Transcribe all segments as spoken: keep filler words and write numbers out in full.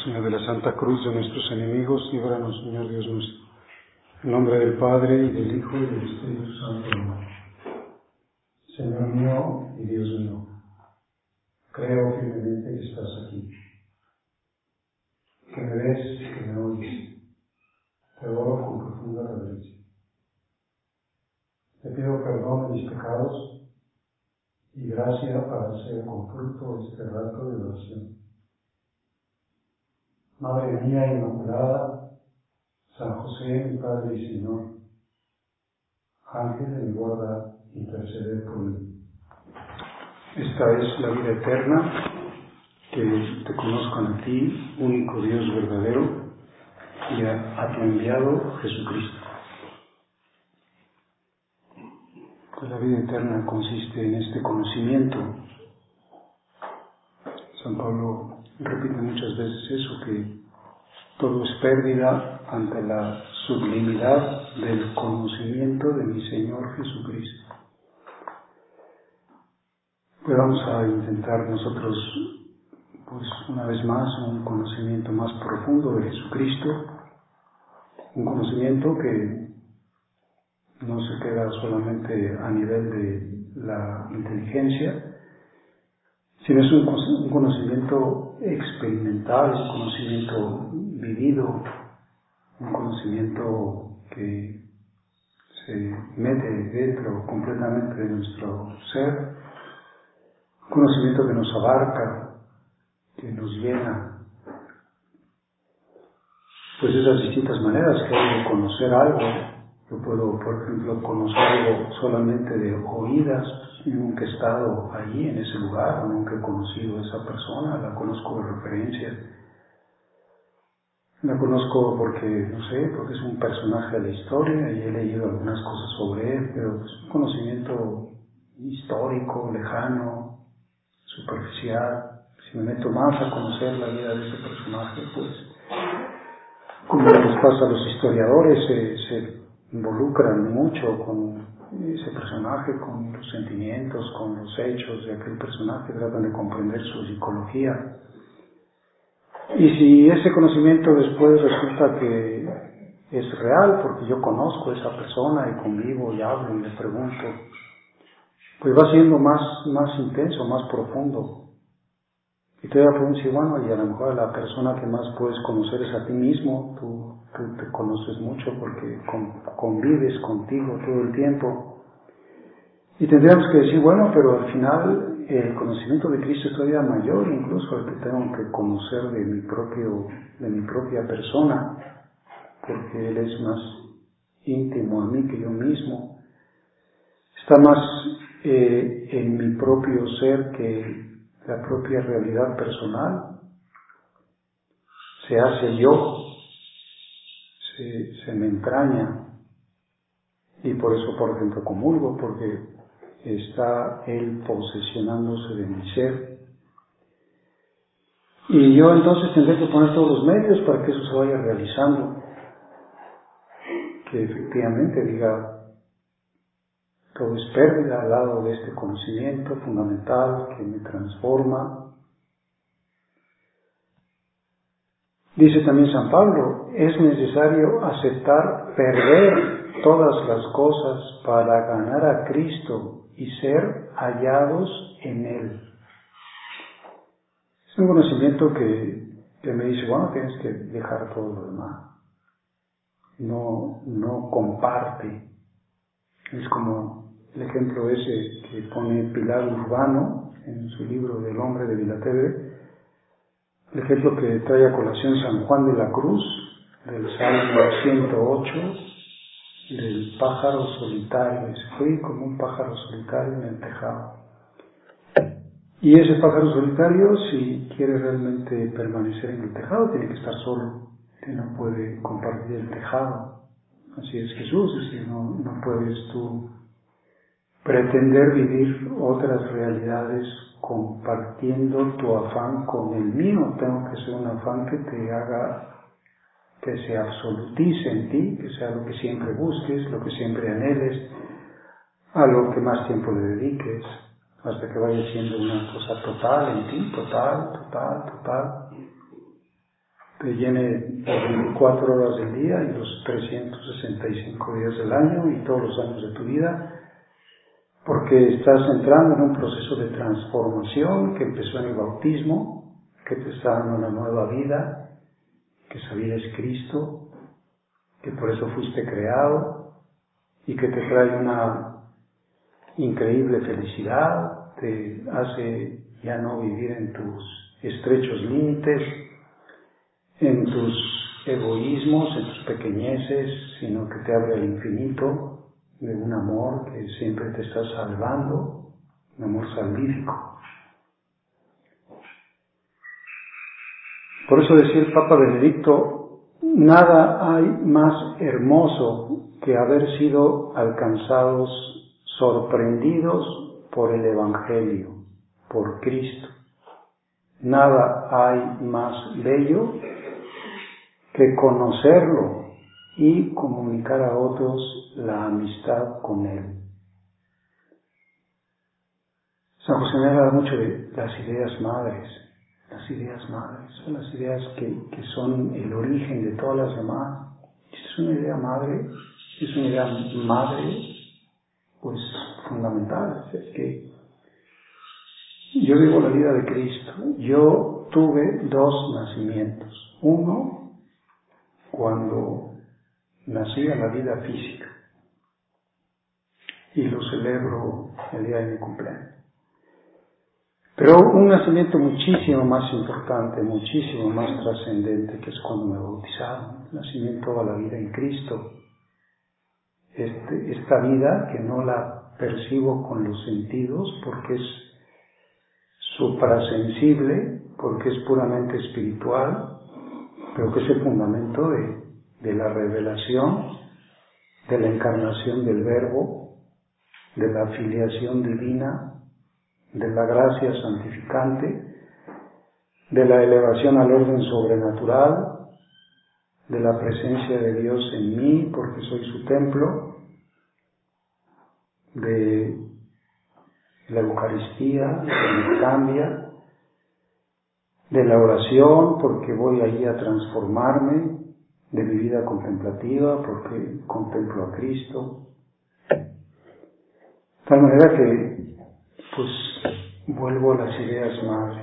Señor, de la Santa Cruz de nuestros enemigos, líbranos, Señor Dios nuestro. En nombre del Padre, y del Hijo, y del Espíritu Santo. Señor mío y Dios mío, creo firmemente que estás aquí, que me ves y que me oyes. Te oro con profunda reverencia. Te pido perdón de mis pecados y gracia para hacer con fruto este rato de oración. Madre mía Inmaculada, San José, mi Padre y Señor, Ángel de mi guarda, interceded por mí. Esta es la vida eterna, que te conozcan a ti, único Dios verdadero, y a, a tu enviado Jesucristo. Pues la vida eterna consiste en este conocimiento. San Pablo repite muchas veces eso, que todo es pérdida ante la sublimidad del conocimiento de mi Señor Jesucristo. Pues vamos a intentar nosotros, pues una vez más, un conocimiento más profundo de Jesucristo, un conocimiento que no se queda solamente a nivel de la inteligencia, sino es un, un conocimiento experimental, un conocimiento vivido, un conocimiento que se mete dentro completamente de nuestro ser, un conocimiento que nos abarca, que nos llena. Pues esas distintas maneras que hay de conocer algo. Yo puedo, por ejemplo, conocer algo solamente de oídas, y nunca he estado allí en ese lugar, o nunca he conocido a esa persona, la conozco de referencia. La conozco porque, no sé, porque es un personaje de la historia y he leído algunas cosas sobre él, pero es un conocimiento histórico, lejano, superficial. Si me meto más a conocer la vida de ese personaje, pues, como les pasa a los historiadores, se, se involucran mucho con ese personaje, con los sentimientos, con los hechos de aquel personaje, tratan de comprender su psicología. Y si ese conocimiento después resulta que es real, porque yo conozco a esa persona y convivo y hablo y le pregunto, pues va siendo más, más intenso, más profundo. Y te voy a preguntar, bueno, y a lo mejor la persona que más puedes conocer es a ti mismo, tú, tú te conoces mucho porque con, convives contigo todo el tiempo. Y tendríamos que decir, bueno, pero al final el conocimiento de Cristo es todavía mayor, incluso el que tengo que conocer de mi propio, de mi propia persona, porque Él es más íntimo a mí que yo mismo. Está más eh, en mi propio ser que la propia realidad personal. Se hace yo, se, se me entraña, y por eso, por ejemplo, comulgo, porque está Él posesionándose de mi ser. Y yo entonces tendré que poner todos los medios para que eso se vaya realizando. Que efectivamente diga, todo es pérdida al lado de este conocimiento fundamental que me transforma. Dice también San Pablo, es necesario aceptar perder todas las cosas para ganar a Cristo y ser hallados en Él. Es un conocimiento que, que me dice, bueno, tienes que dejar todo lo demás. No, no comparte. Es como el ejemplo ese que pone Pilar Urbano en su libro del hombre de Villategre, el ejemplo que trae a colación San Juan de la Cruz, del Salmo ciento ocho, del pájaro solitario. Dice, fui como un pájaro solitario en el tejado. Y ese pájaro solitario, si quiere realmente permanecer en el tejado, tiene que estar solo, que no puede compartir el tejado. Así es Jesús, es decir, no, no puedes tú pretender vivir otras realidades compartiendo tu afán con el mío. Tengo que ser un afán que te haga, que se absolutice en ti, que sea lo que siempre busques, lo que siempre anheles, a lo que más tiempo le dediques, hasta que vaya siendo una cosa total en ti, total, total, total. te llene las veinticuatro horas del día y los trescientos sesenta y cinco días del año y todos los años de tu vida, porque estás entrando en un proceso de transformación que empezó en el bautismo, que te está dando una nueva vida, que esa vida es Cristo, que por eso fuiste creado y que te trae una increíble felicidad, te hace ya no vivir en tus estrechos límites, en tus egoísmos, en tus pequeñeces, sino que te abre al infinito de un amor que siempre te está salvando, un amor salvífico. Por eso decía el Papa Benedicto, nada hay más hermoso que haber sido alcanzados, sorprendidos por el Evangelio, por Cristo. Nada hay más bello que conocerlo y comunicar a otros la amistad con Él. San José me habla mucho de las ideas madres, las ideas madres, son las ideas que, que son el origen de todas las demás. Es una idea madre, es una idea madre, pues fundamental, es que yo vivo la vida de Cristo. Yo tuve dos nacimientos. Uno, cuando nací a la vida física, y lo celebro el día de mi cumpleaños. Pero un nacimiento muchísimo más importante, muchísimo más trascendente, que es cuando me bautizaron, el nacimiento a la vida en Cristo. Este, esta vida que no la percibo con los sentidos porque es suprasensible, porque es puramente espiritual, pero que es el fundamento de, de la revelación, de la encarnación del Verbo, de la filiación divina, de la gracia santificante, de la elevación al orden sobrenatural, de la presencia de Dios en mí, porque soy su templo, de la Eucaristía, que me cambia, de la oración, porque voy ahí a transformarme, de mi vida contemplativa, porque contemplo a Cristo. De tal manera que, pues, vuelvo a las ideas madres.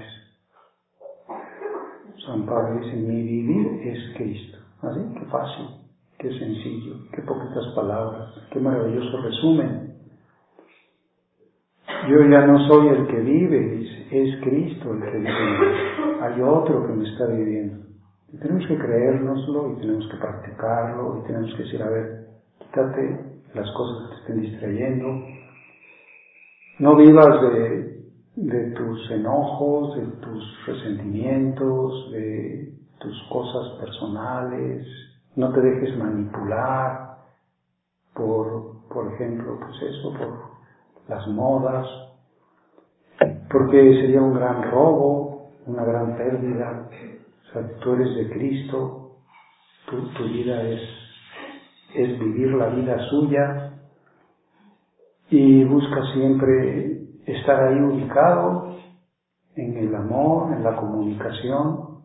San Pablo dice, mi vivir es Cristo. ¿Así? Qué fácil, qué sencillo, qué poquitas palabras, qué maravilloso resumen. Yo ya no soy el que vive, dice, es Cristo el que vive. Hay otro que me está viviendo. Y tenemos que creérnoslo, y tenemos que practicarlo, y tenemos que decir, a ver, quítate las cosas que te estén distrayendo. No vivas de, de tus enojos, de tus resentimientos, de tus cosas personales. No te dejes manipular por, por ejemplo, pues eso, por las modas, porque sería un gran robo, una gran pérdida. O sea, tú eres de Cristo, tu, tu vida es, es vivir la vida suya, y busca siempre estar ahí ubicado en el amor, en la comunicación.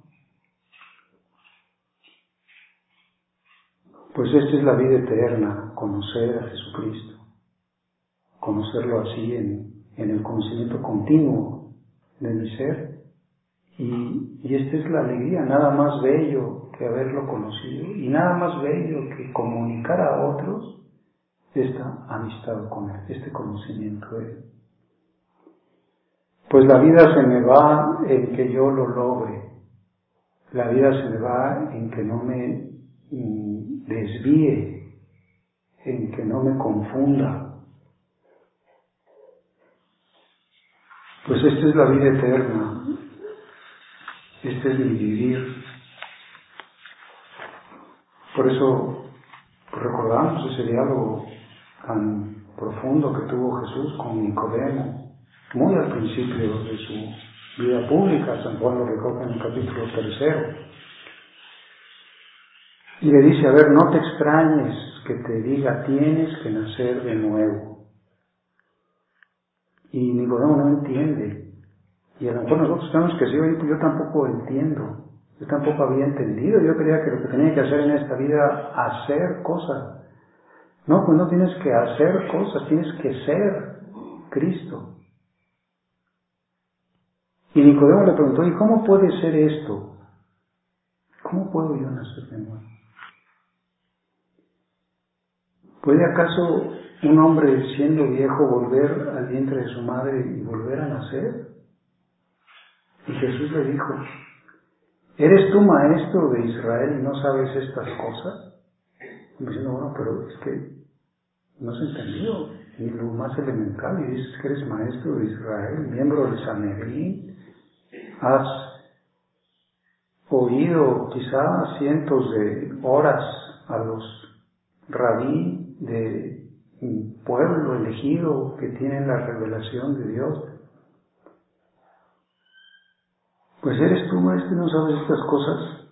Pues esta es la vida eterna, conocer a Jesucristo, conocerlo así en, en el conocimiento continuo de mi ser. Y, y esta es la alegría, nada más bello que haberlo conocido, y nada más bello que comunicar a otros esta amistad con Él, este conocimiento de Él. Pues la vida se me va en que yo lo logre, la vida se me va en que no me mm, desvíe, en que no me confunda. Pues esta es la vida eterna, este es mi vivir. Por eso pues recordamos ese diálogo tan profundo que tuvo Jesús con Nicodemo, muy al principio de su vida pública. San Juan lo recoge en el capítulo tercero. Y le dice, a ver, no te extrañes que te diga, tienes que nacer de nuevo. Y Nicodemo no entiende. Y a lo mejor nosotros tenemos que decir, oye, pues yo tampoco entiendo. Yo tampoco había entendido. Yo creía que lo que tenía que hacer en esta vida era hacer cosas. No, pues no tienes que hacer cosas, tienes que ser Cristo. Y Nicodemo le preguntó, ¿y cómo puede ser esto? ¿Cómo puedo yo nacer de nuevo? ¿Puede acaso un hombre siendo viejo volver al vientre de su madre y volver a nacer? Y Jesús le dijo, ¿eres tú maestro de Israel y no sabes estas cosas? Y me diciendo, bueno, pero es que no has entendido ni lo más elemental y dices que eres maestro de Israel, miembro del Sanedrín. Has oído quizá cientos de horas a los rabí de un pueblo elegido que tienen la revelación de Dios. Pues eres tú, maestro, y no sabes estas cosas.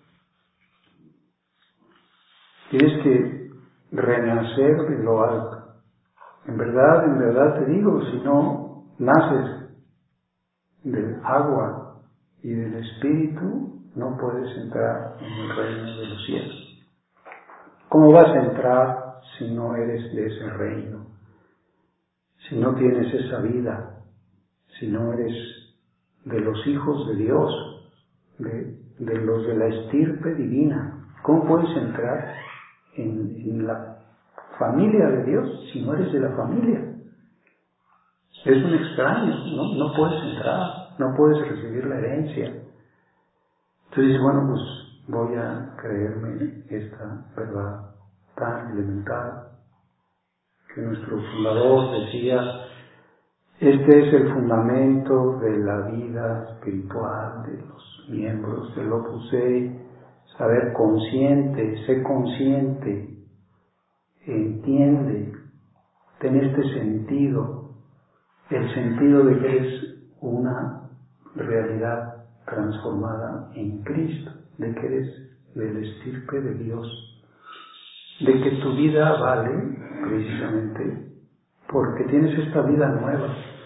Tienes que renacer de lo alto. En verdad, en verdad te digo, si no naces del agua y del Espíritu, no puedes entrar en el reino de los cielos. ¿Cómo vas a entrar si no eres de ese reino? Si no tienes esa vida, si no eres de los hijos de Dios, de, de los de la estirpe divina. ¿Cómo puedes entrar en, en la familia de Dios si no eres de la familia? Es un extraño, ¿no? No puedes entrar, no puedes recibir la herencia. Entonces dices, bueno, pues voy a creerme esta verdad tan elemental que nuestro fundador decía, este es el fundamento de la vida espiritual de los miembros del Opus Dei, saber consciente, sé consciente, entiende, ten este sentido, el sentido de que eres una realidad transformada en Cristo, de que eres del estirpe de Dios, de que tu vida vale precisamente porque tienes esta vida nueva.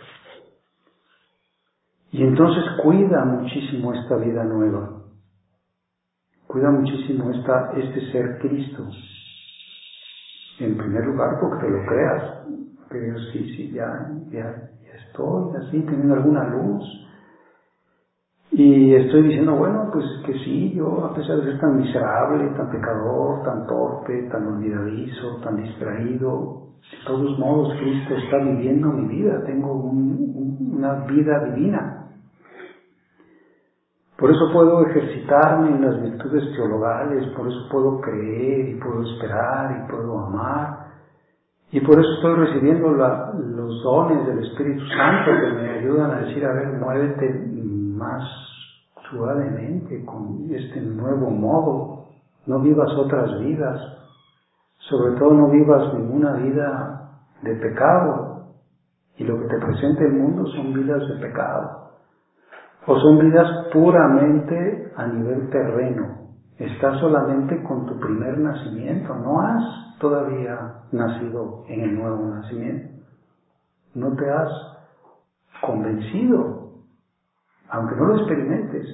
Y entonces cuida muchísimo esta vida nueva, cuida muchísimo esta, este ser Cristo. En primer lugar porque te lo creas, que Dios sí, sí, ya, ya, ya estoy así, teniendo alguna luz. Y estoy diciendo, bueno, pues que sí, yo a pesar de ser tan miserable, tan pecador, tan torpe, tan olvidadizo, tan distraído, de todos modos Cristo está viviendo mi vida, tengo un, una vida divina. Por eso puedo ejercitarme en las virtudes teologales, por eso puedo creer y puedo esperar y puedo amar. Y por eso estoy recibiendo la, los dones del Espíritu Santo que me ayudan a decir, a ver, muévete más suavemente con este nuevo modo. No vivas otras vidas. Sobre todo no vivas ninguna vida de pecado. Y lo que te presenta el mundo son vidas de pecado. O son vidas puramente a nivel terreno. Estás solamente con tu primer nacimiento. No has todavía nacido en el nuevo nacimiento. No te has convencido, aunque no lo experimentes.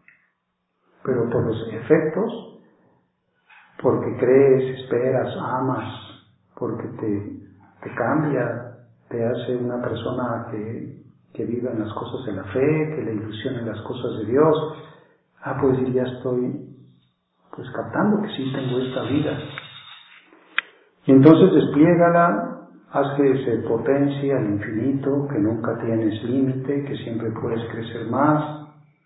Pero por los efectos, porque crees, esperas, amas, porque te, te cambia, te hace una persona que... que viva en las cosas de la fe, que le ilusionen las cosas de Dios. Ah, pues ya estoy pues captando que sí tengo esta vida. Y entonces despliégala, haz que se potencie al infinito, que nunca tienes límite, que siempre puedes crecer más.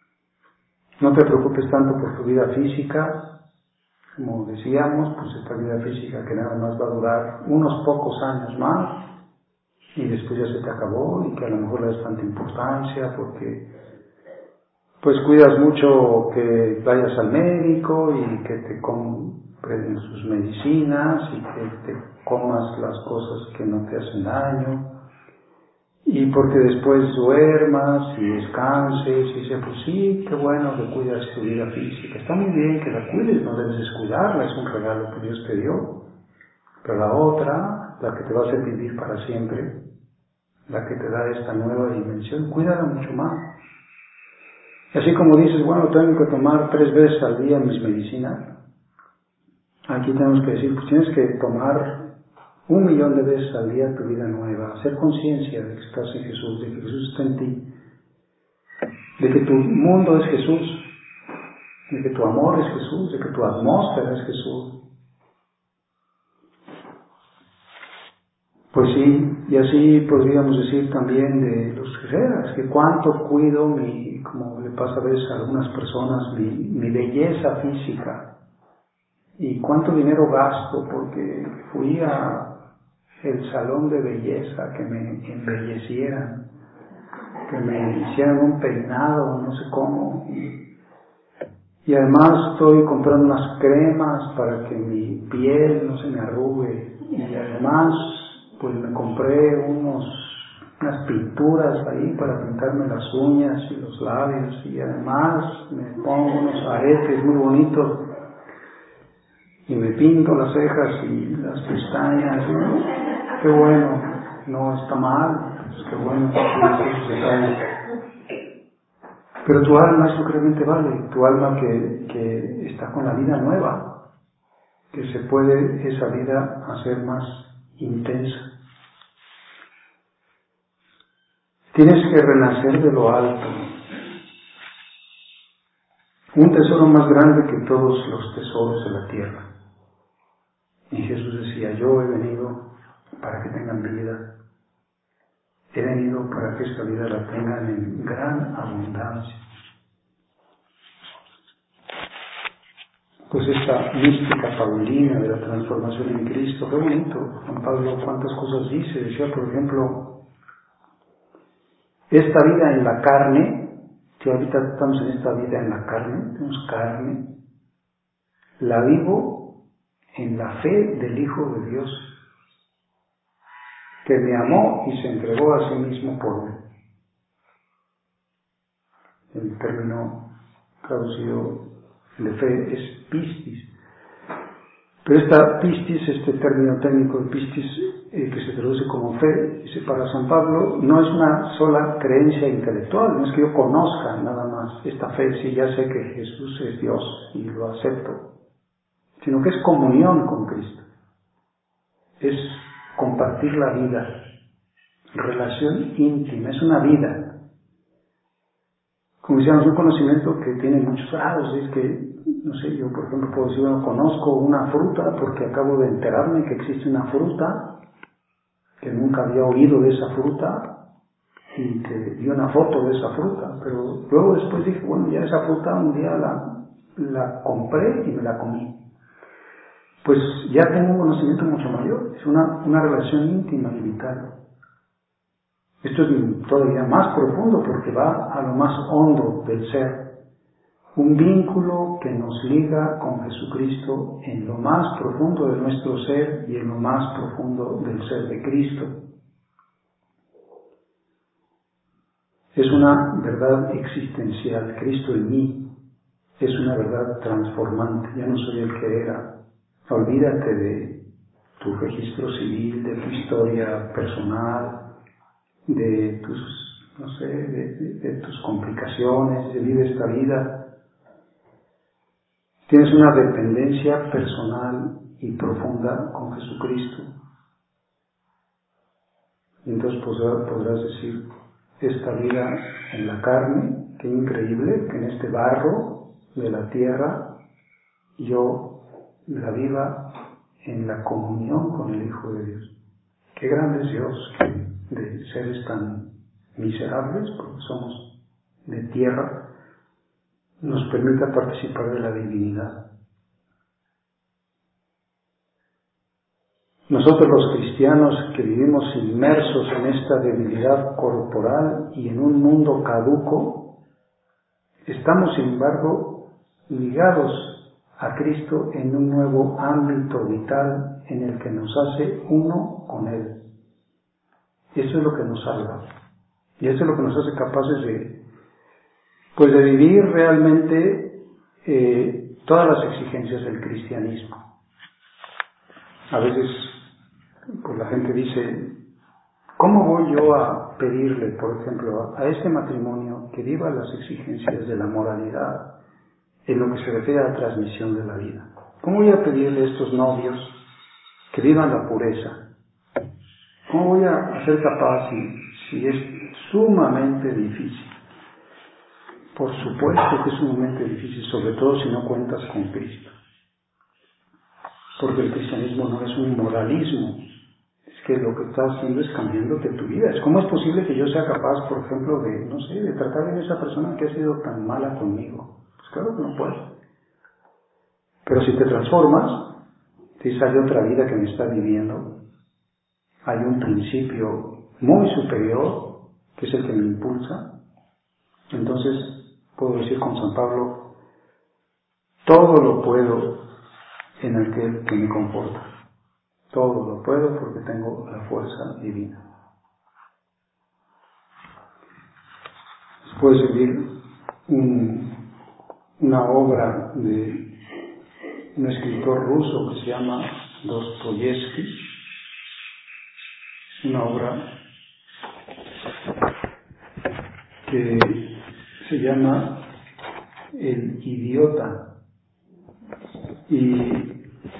No te preocupes tanto por tu vida física, como decíamos, pues esta vida física que nada más va a durar unos pocos años más, y después ya se te acabó y que a lo mejor le das tanta importancia porque pues cuidas mucho que vayas al médico y que te compren sus medicinas y que te comas las cosas que no te hacen daño y porque después duermas y descanses y dices, pues sí, qué bueno que cuidas tu vida física, está muy bien que la cuides, no debes descuidarla, es un regalo que Dios te dio, pero la otra, la que te va a hacer vivir para siempre, la que te da esta nueva dimensión, cuídala mucho más. Así como dices, bueno, tengo que tomar tres veces al día mis medicinas, aquí tenemos que decir, pues tienes que tomar un millón de veces al día tu vida nueva, hacer conciencia de que estás en Jesús, de que Jesús está en ti, de que tu mundo es Jesús, de que tu amor es Jesús, de que tu atmósfera es Jesús. Pues sí, y así podríamos decir también de los guerreros, que cuánto cuido mi, como le pasa a veces a algunas personas, mi, mi belleza física, y cuánto dinero gasto porque fui a el salón de belleza, que me embellecieran, que me hicieran un peinado, no sé cómo, y, y además estoy comprando unas cremas para que mi piel no se me arrugue, y además pues me compré unos, unas pinturas ahí para pintarme las uñas y los labios, y además me pongo unos aretes muy bonitos, y me pinto las cejas y las pestañas, ¿no? Qué bueno, no está mal, pues qué bueno que esos detalles. Pero tu alma es lo que realmente vale, tu alma que, que está con la vida nueva, que se puede esa vida hacer más intensa. Tienes que renacer de lo alto. Un tesoro más grande que todos los tesoros de la tierra. Y Jesús decía, yo he venido para que tengan vida. He venido para que esta vida la tengan en gran abundancia. Pues esta mística paulina de la transformación en Cristo, qué bonito. Juan Pablo cuántas cosas dice. Decía, por ejemplo, esta vida en la carne, que ahorita estamos en esta vida en la carne, tenemos carne, la vivo en la fe del Hijo de Dios, que me amó y se entregó a sí mismo por mí. El término traducido de fe es pistis. Pero esta pistis, este término técnico de pistis, eh, que se traduce como fe, dice para San Pablo, no es una sola creencia intelectual, no es que yo conozca nada más esta fe, sí, ya sé que Jesús es Dios y lo acepto, sino que es comunión con Cristo, es compartir la vida, relación íntima, es una vida. Como decíamos, un conocimiento que tiene muchos grados, es que, no sé, yo por ejemplo puedo decir, bueno, conozco una fruta porque acabo de enterarme que existe una fruta, que nunca había oído de esa fruta, y que vi una foto de esa fruta, pero luego después dije, bueno, ya esa fruta un día la, la compré y me la comí. Pues ya tengo un conocimiento mucho mayor, es una, una relación íntima y vital. Esto es todavía más profundo porque va a lo más hondo del ser. Un vínculo que nos liga con Jesucristo en lo más profundo de nuestro ser y en lo más profundo del ser de Cristo. Es una verdad existencial, Cristo en mí. Es una verdad transformante, ya no soy el que era. Olvídate de tu registro civil, de tu historia personal, de tus, no sé, de, de, de tus complicaciones, de vivir esta vida. Tienes una dependencia personal y profunda con Jesucristo. Y entonces podrás, podrás decir, esta vida en la carne, qué increíble que en este barro de la tierra yo la viva en la comunión con el Hijo de Dios. Qué grande es Dios que de seres tan miserables, porque somos de tierra, nos permita participar de la divinidad. Nosotros los cristianos que vivimos inmersos en esta debilidad corporal y en un mundo caduco, estamos sin embargo ligados a Cristo en un nuevo ámbito vital en el que nos hace uno con Él. Eso es lo que nos salva. Y eso es lo que nos hace capaces de, pues de vivir realmente eh, todas las exigencias del cristianismo. A veces pues la gente dice, ¿cómo voy yo a a pedirle, por ejemplo, a este matrimonio que viva las exigencias de la moralidad en lo que se refiere a la transmisión de la vida? ¿Cómo voy a pedirle a estos novios que vivan la pureza? ¿Cómo voy a ser capaz si, si es sumamente difícil? Por supuesto que es sumamente difícil, sobre todo si no cuentas con Cristo. Porque el cristianismo no es un moralismo, es que lo que está haciendo es cambiándote tu vida. ¿Cómo es posible que yo sea capaz, por ejemplo, de, no sé, de tratar bien a esa persona que ha sido tan mala conmigo? Pues claro que no puedo. Pero si te transformas, si hay otra vida que me está viviendo, hay un principio muy superior, que es el que me impulsa, entonces puedo decir con San Pablo, todo lo puedo en aquel que me conforta. Todo lo puedo porque tengo la fuerza divina. Puede servir un, una obra de un escritor ruso que se llama Dostoyevsky, una obra que se llama El idiota. Y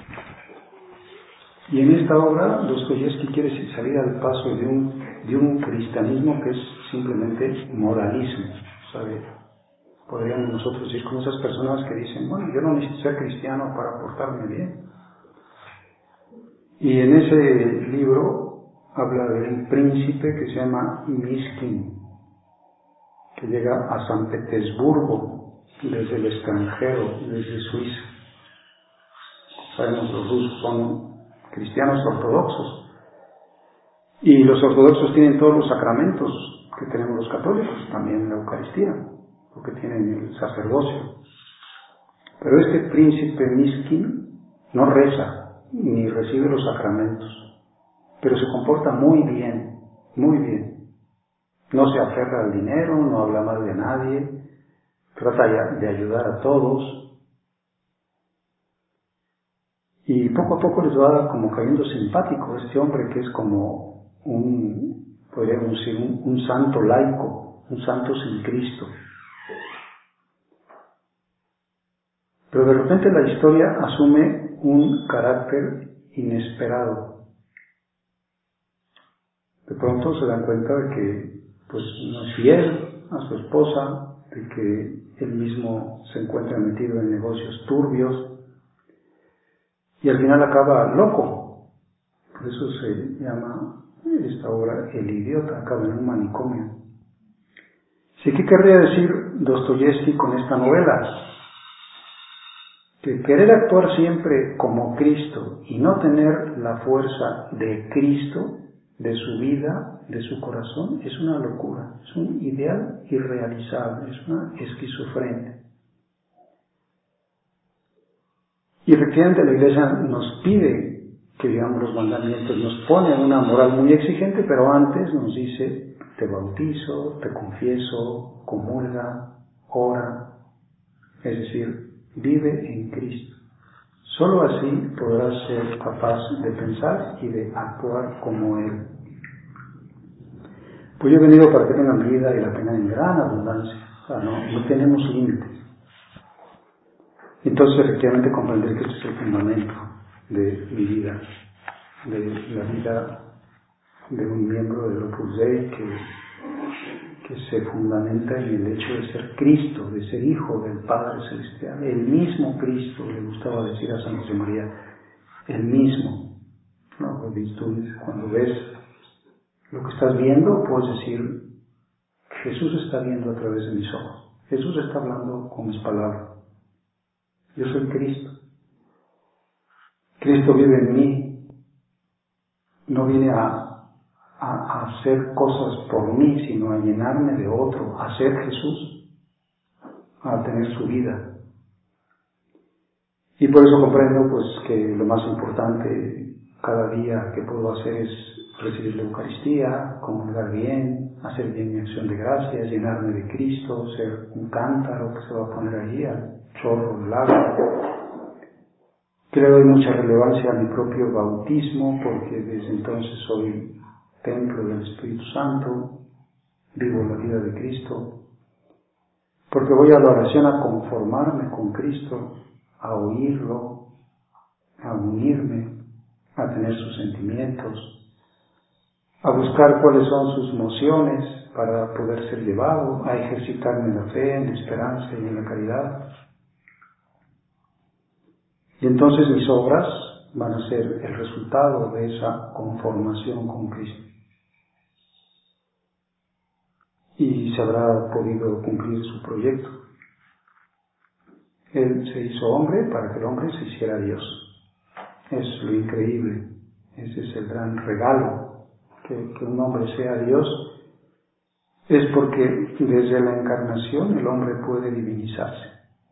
Y en esta obra, Dostoyevsky quiere salir al paso de un, de un cristianismo que es simplemente moralismo, ¿sabe? Podríamos nosotros decir como esas personas que dicen, bueno, yo no necesito ser cristiano para portarme bien. Y en ese libro habla de un príncipe que se llama Miskin, que llega a San Petersburgo desde el extranjero, desde Suiza. Sabemos los rusos son cristianos ortodoxos, y los ortodoxos tienen todos los sacramentos que tenemos los católicos, también la Eucaristía, porque tienen el sacerdocio. Pero este príncipe Miskin no reza ni recibe los sacramentos, pero se comporta muy bien, muy bien. No se aferra al dinero, no habla mal de nadie, trata de ayudar a todos. Y poco a poco les va como cayendo simpático este hombre que es como un, podríamos decir, un, un santo laico, un santo sin Cristo. Pero de repente la historia asume un carácter inesperado. De pronto se dan cuenta de que pues no es fiel a su esposa, de que él mismo se encuentra metido en negocios turbios, y al final acaba loco. Por eso se llama esta obra El idiota, acaba en un manicomio. ¿Sí? ¿Qué querría decir Dostoyevsky con esta novela? Que querer actuar siempre como Cristo y no tener la fuerza de Cristo, de su vida, de su corazón, es una locura, es un ideal irrealizable, es una esquizofrenia. Y efectivamente la Iglesia nos pide que vivamos los mandamientos, nos pone una moral muy exigente, pero antes nos dice, te bautizo, te confieso, comulga, ora, es decir, vive en Cristo. Solo así podrás ser capaz de pensar y de actuar como Él. Pues yo he venido para que tengan vida y la tengan en gran abundancia, o sea, no, no tenemos límites. Entonces, efectivamente, comprender que este es el fundamento de mi vida, de la vida de un miembro del Opus Dei que, que se fundamenta en el hecho de ser Cristo, de ser hijo del Padre Celestial. El mismo Cristo, le gustaba decir a San José María, el mismo. ¿No? Cuando ves lo que estás viendo, puedes decir, Jesús está viendo a través de mis ojos. Jesús está hablando con mis palabras. Yo soy Cristo. Cristo vive en mí. No viene a, a, a hacer cosas por mí, sino a llenarme de otro, a ser Jesús, a tener su vida. Y por eso comprendo pues que lo más importante cada día que puedo hacer es recibir la Eucaristía, comulgar bien, hacer bien mi acción de gracias, llenarme de Cristo, ser un cántaro que se va a poner allí al chorro del agua. Que le doy mucha relevancia a mi propio bautismo porque desde entonces soy templo del Espíritu Santo. vivo la vida de Cristo, porque voy a la oración a conformarme con Cristo, a oírlo, a unirme, a tener sus sentimientos, a buscar cuáles son sus mociones para poder ser llevado, a ejercitarme en la fe, en la esperanza y en la caridad. Y entonces mis obras van a ser el resultado de esa conformación con Cristo. Y se habrá podido cumplir su proyecto. Él se hizo hombre para que el hombre se hiciera Dios. Es lo increíble. Ese es el gran regalo. Que, que un hombre sea Dios es porque desde la encarnación el hombre puede divinizarse.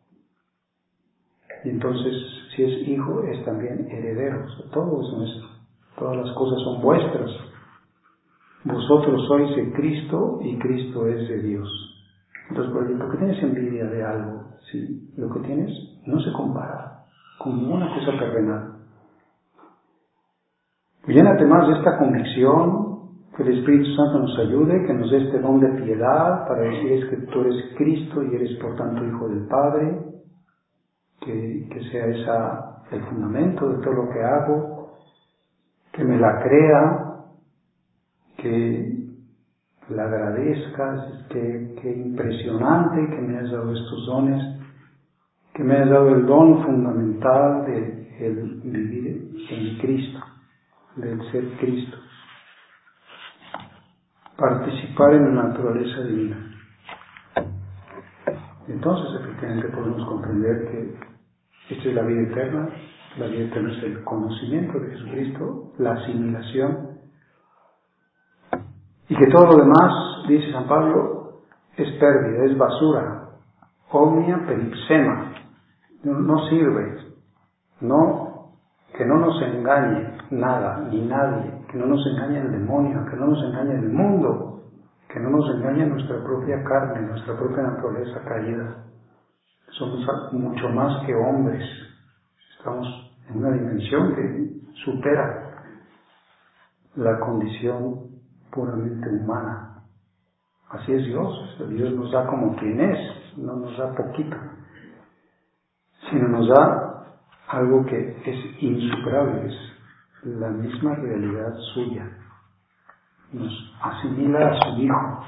Y entonces, si es hijo, es también heredero. O sea, todo es nuestro. Todas las cosas son vuestras. Vosotros sois de Cristo y Cristo es de Dios. Entonces, ¿por qué tienes envidia de algo? Si lo que tienes no se compara con ninguna cosa terrenal. Llénate más de esta convicción, que el Espíritu Santo nos ayude, que nos dé este don de piedad para decir es que tú eres Cristo y eres por tanto Hijo del Padre, que, que sea esa el fundamento de todo lo que hago, que me la crea, que la agradezcas, que, que impresionante que me has dado estos dones, que me has dado el don fundamental de el vivir en Cristo, del ser Cristo, participar en la naturaleza divina. Entonces efectivamente podemos comprender que esta es la vida eterna. La vida eterna es el conocimiento de Jesucristo, la asimilación, y que todo lo demás, dice San Pablo, es pérdida, es basura, omnia peripsema, no, no sirve, no, que no nos engañe nada, ni nadie, que no nos engañe el demonio, que no nos engañe el mundo, que no nos engañe nuestra propia carne, nuestra propia naturaleza caída. Somos mucho más que hombres, estamos en una dimensión que supera la condición puramente humana. Así es Dios. Dios nos da como quien es, no nos da poquito, sino nos da algo que es insuperable, es la misma realidad suya. Nos asimila a su Hijo.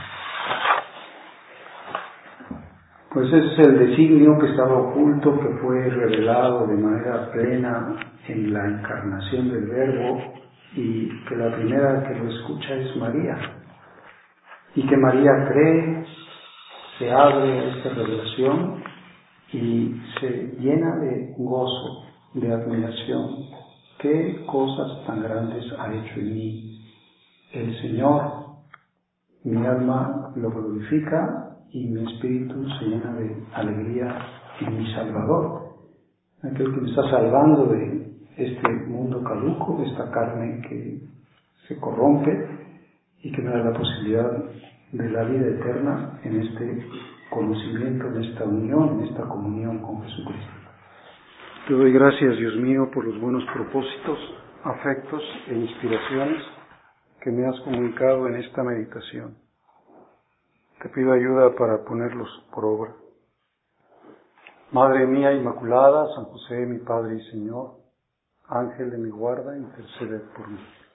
Pues ese es el designio que estaba oculto, que fue revelado de manera plena en la encarnación del Verbo, y que la primera que lo escucha es María, y que María cree, se abre a esta revelación y se llena de gozo, de admiración. ¿Qué cosas tan grandes ha hecho en mí el Señor? Mi alma lo glorifica y mi espíritu se llena de alegría en mi Salvador, aquel que me está salvando de este mundo caduco, de esta carne que se corrompe, y que me da la posibilidad de la vida eterna en este conocimiento, en esta unión, en esta comunión con Jesucristo. Te doy gracias, Dios mío, por los buenos propósitos, afectos e inspiraciones que me has comunicado en esta meditación. Te pido ayuda para ponerlos por obra. Madre mía Inmaculada, San José, mi Padre y Señor, Ángel de mi guarda, intercede por mí.